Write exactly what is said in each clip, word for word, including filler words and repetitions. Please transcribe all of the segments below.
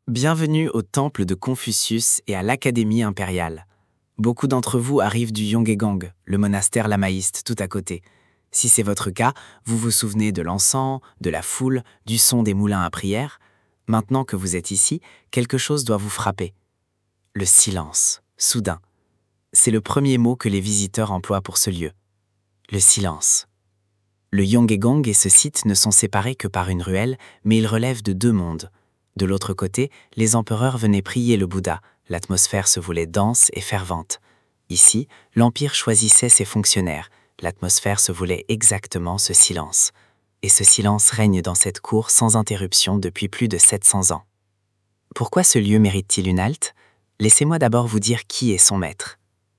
Bienvenue au temple de Confucius et à l'Académie impériale. Beaucoup d'entre vous arrivent du Yonghegang, le monastère lamaïste tout à côté. Si c'est votre cas, vous vous souvenez de l'encens, de la foule, du son des moulins à prière. Maintenant que vous êtes ici, quelque chose doit vous frapper. Le silence, soudain. C'est le premier mot que les visiteurs emploient pour ce lieu. Le silence. Le Yonghegang et ce site ne sont séparés que par une ruelle, mais ils relèvent de deux mondes. De l'autre côté, les empereurs venaient prier le Bouddha, l'atmosphère se voulait dense et fervente. Ici, l'Empire choisissait ses fonctionnaires, l'atmosphère se voulait exactement ce silence. Et ce silence règne dans cette cour sans interruption depuis plus de sept cents ans. Pourquoi ce lieu mérite-t-il une halte? Laissez-moi d'abord vous dire qui est son maître.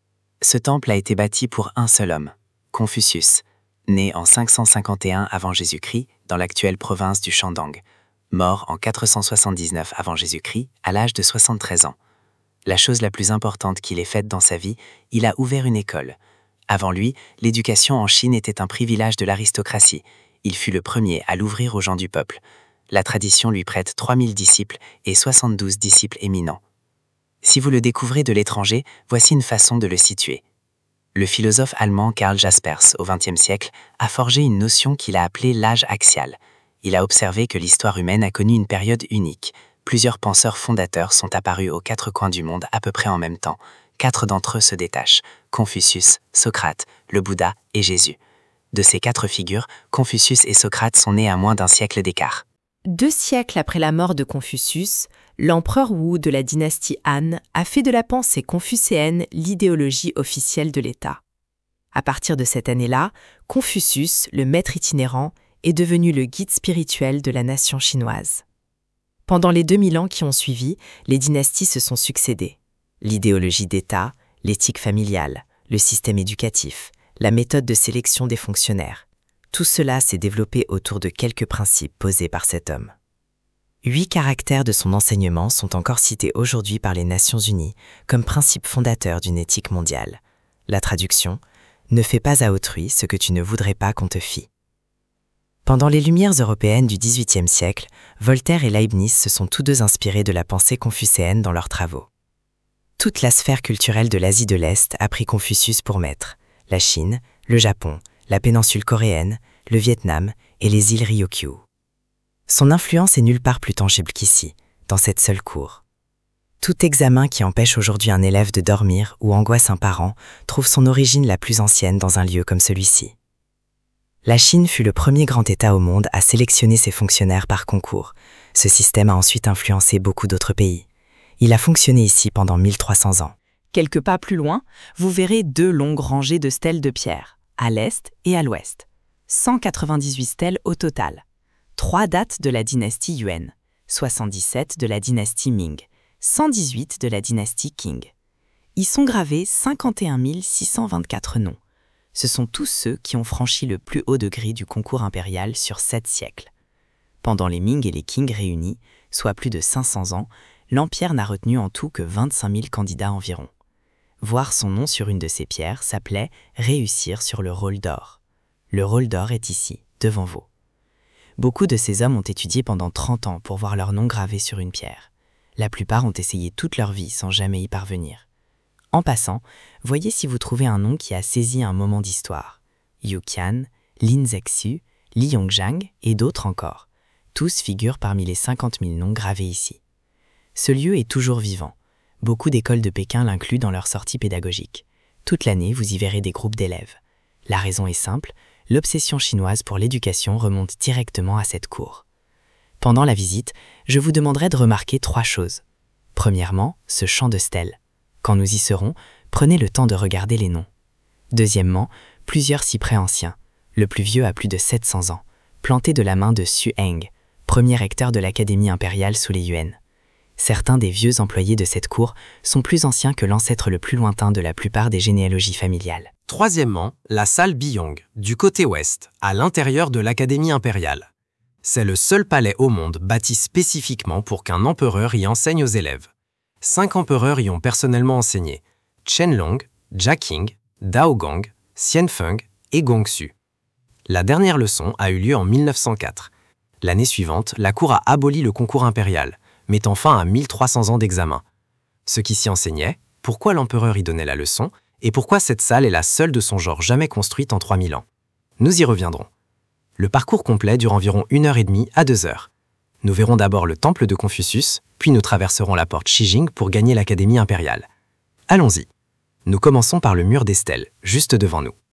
Ce temple a été bâti pour un seul homme, Confucius, né en cinq cent cinquante et un avant Jésus-Christ dans l'actuelle province du Shandong, mort en quatre cent soixante-dix-neuf avant Jésus-Christ à l'âge de soixante-treize ans. La chose la plus importante qu'il ait faite dans sa vie, il a ouvert une école. Avant lui, l'éducation en Chine était un privilège de l'aristocratie. Il fut le premier à l'ouvrir aux gens du peuple. La tradition lui prête trois mille disciples et soixante-douze disciples éminents. Si vous le découvrez de l'étranger, voici une façon de le situer. Le philosophe allemand Karl Jaspers, au vingtième siècle, a forgé une notion qu'il a appelée l'âge axial. Il a observé que l'histoire humaine a connu une période unique. Plusieurs penseurs fondateurs sont apparus aux quatre coins du monde à peu près en même temps. Quatre d'entre eux se détachent, Confucius, Socrate, le Bouddha et Jésus. De ces quatre figures, Confucius et Socrate sont nés à moins d'un siècle d'écart. Deux siècles après la mort de Confucius, l'empereur Wu de la dynastie Han a fait de la pensée confucéenne l'idéologie officielle de l'État. À partir de cette année-là, Confucius, le maître itinérant, est devenu le guide spirituel de la nation chinoise. Pendant les deux mille ans qui ont suivi, les dynasties se sont succédées. L'idéologie d'État, l'éthique familiale, le système éducatif, la méthode de sélection des fonctionnaires. Tout cela s'est développé autour de quelques principes posés par cet homme. Huit caractères de son enseignement sont encore cités aujourd'hui par les Nations Unies comme principes fondateurs d'une éthique mondiale. La traduction « Ne fais pas à autrui ce que tu ne voudrais pas qu'on te fît ». Pendant les Lumières européennes du dix-huitième siècle, Voltaire et Leibniz se sont tous deux inspirés de la pensée confucéenne dans leurs travaux. Toute la sphère culturelle de l'Asie de l'Est a pris Confucius pour maître. La Chine, le Japon, la péninsule coréenne, le Vietnam et les îles Ryukyu. Son influence est nulle part plus tangible qu'ici, dans cette seule cour. Tout examen qui empêche aujourd'hui un élève de dormir ou angoisse un parent trouve son origine la plus ancienne dans un lieu comme celui-ci. La Chine fut le premier grand État au monde à sélectionner ses fonctionnaires par concours. Ce système a ensuite influencé beaucoup d'autres pays. Il a fonctionné ici pendant mille trois cents ans. Quelques pas plus loin, vous verrez deux longues rangées de stèles de pierre, à l'est et à l'ouest. cent quatre-vingt-dix-huit stèles au total. Trois datent de la dynastie Yuan, soixante-dix-sept de la dynastie Ming, cent dix-huit de la dynastie Qing. Y sont gravés cinquante et un mille six cent vingt-quatre noms. Ce sont tous ceux qui ont franchi le plus haut degré du concours impérial sur sept siècles. Pendant les Ming et les Qing réunis, soit plus de cinq cents ans, l'Empire n'a retenu en tout que vingt-cinq mille candidats environ. Voir son nom sur une de ces pierres s'appelait « réussir sur le rôle d'or ». Le rôle d'or est ici, devant vous. Beaucoup de ces hommes ont étudié pendant trente ans pour voir leur nom gravé sur une pierre. La plupart ont essayé toute leur vie sans jamais y parvenir. En passant, voyez si vous trouvez un nom qui a saisi un moment d'histoire. Yu Qian, Lin Zexu, Li Yongzhang et d'autres encore. Tous figurent parmi les cinquante mille noms gravés ici. Ce lieu est toujours vivant. Beaucoup d'écoles de Pékin l'incluent dans leurs sorties pédagogiques. Toute l'année, vous y verrez des groupes d'élèves. La raison est simple, l'obsession chinoise pour l'éducation remonte directement à cette cour. Pendant la visite, je vous demanderai de remarquer trois choses. Premièrement, ce champ de stèles. Quand nous y serons, prenez le temps de regarder les noms. Deuxièmement, plusieurs cyprès anciens. Le plus vieux a plus de sept cents ans, planté de la main de Xu Heng, premier recteur de l'Académie impériale sous les Yuan. Certains des vieux employés de cette cour sont plus anciens que l'ancêtre le plus lointain de la plupart des généalogies familiales. Troisièmement, la salle Biyong, du côté ouest, à l'intérieur de l'Académie impériale. C'est le seul palais au monde bâti spécifiquement pour qu'un empereur y enseigne aux élèves. Cinq empereurs y ont personnellement enseigné, Qianlong, Jia Qing, Daogang, Xianfeng et Gongxu. La dernière leçon a eu lieu en mille neuf cent quatre. L'année suivante, la cour a aboli le concours impérial. mettant fin à mille trois cents ans d'examen. Ce qui s'y enseignait, pourquoi l'empereur y donnait la leçon, et pourquoi cette salle est la seule de son genre jamais construite en trois mille ans. Nous y reviendrons. Le parcours complet dure environ une heure et demie à deux heures. Nous verrons d'abord le temple de Confucius, puis nous traverserons la porte Shijing pour gagner l'Académie impériale. Allons-y. Nous commençons par le mur des stèles, juste devant nous.